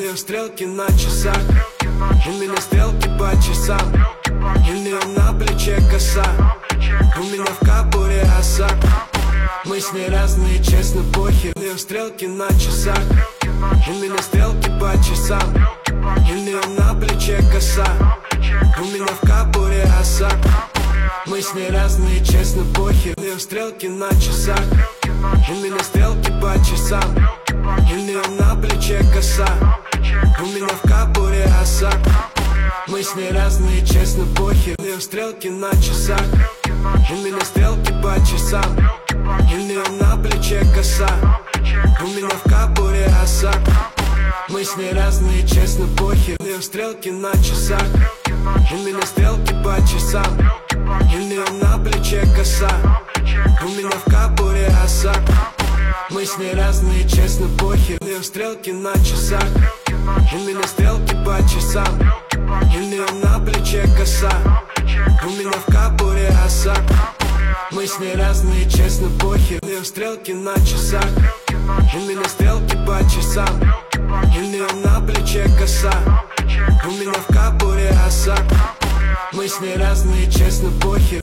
нее стрелки на часах, у меня стрелки по часам, у нее на плече коса, у меня в капуре оса. Мы с ней разные, честно, похер. У нее стрелки на часах, у меня стрелки по часам, у нее на плече коса, у меня в капуре оса. Мы с ней разные, честно, похер. У нее стрелки на часах, у меня стрелки по часам, у нее на плече коса, у меня в капуре оса. Мы с ней разные, честно, похер. У нее стрелки на часах, у меня стрелки по часам, у нее на плече коса, у меня в капуре оса. Мы с ней разные, честно, похер. У нее стрелки на часах, у меня стрелки по часам, у нее на плече коса, у меня в капуре оса. Мы с ней разные, честно, похер. У нее стрелки на часах, у меня стрелки по часам, у нее на плече коса, у меня в капуре оса. Мы с ней разные, честно, похер. У нее стрелки на часах, у меня стрелки по часам, у нее на плече коса, у меня в капуре оса. Мы с ней разные, честно, похер.